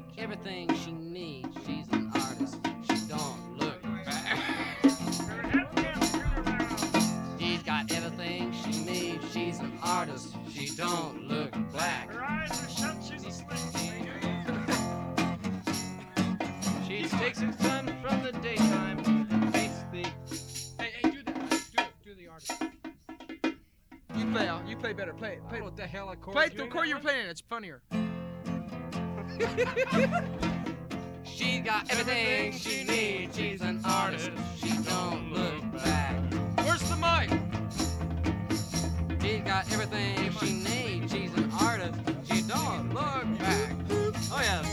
everything she needs. She's an artist. She don't look back. She's got everything she needs. She's an artist. She don't look black. Her eyes are shut, she's asleep. She takes her sun from the daytime and paints the. Hey, do that. Do the artist. You play better. Play. What the hell, Play the chord you were playing. It's funnier. She's got everything she needs. She's an artist. She don't look back. Where's the mic? She's got everything she needs. She's an artist. She don't look back. Oh yes.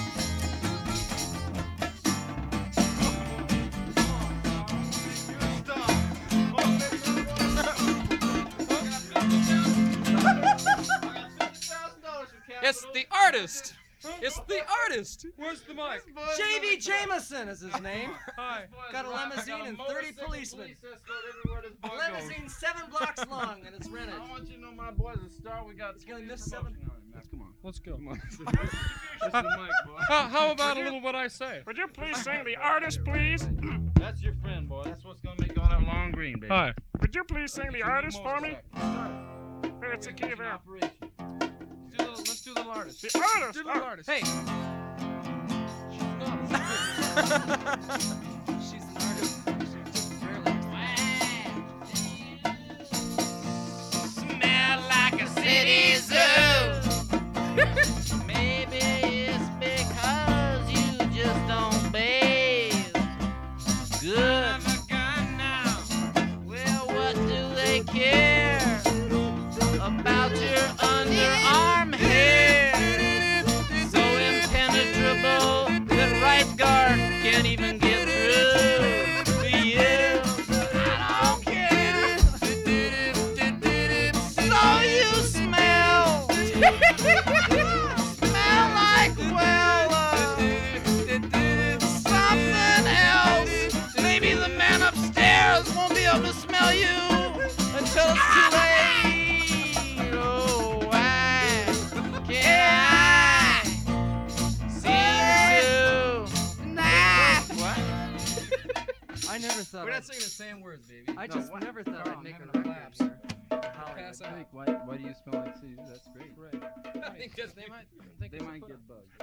It's the artist. It's the artist. Where's the mic? J.B. Jameson is his name. Hi. Got a limousine and 30 policemen. A limousine 7 blocks long and it's rented. I want you to know my boys a star. We got. It's gonna miss 7. Come on. Let's go. Come on. That's the mic, boy. How about a little what I say? Would you please sing the artist, please? That's your friend, boy. That's what's gonna make all that long green, baby. Hi. Would you please sing the artist for me? Hey, it's a key there. Operation. Let's do the artist. The artist! Do the artist. Hey. She's an artist. She's barely. Smell like a city zoo. Maybe it's because you just don't bathe. Good. Well, what do they care about your underarm hair? So impenetrable that right guard can't even get through to you. I don't care. So you smell. Smell like, well, something else. Maybe the man upstairs won't be able to smell you until it's too late. Oh, why can't I see you tonight? What? I never thought. We're not singing the same words, baby. I just never thought I'd make having a a record collapse. here. Pass out. Why do you smell like cities? That's great. I think 'cause they might think They it's a might put get up. bugged.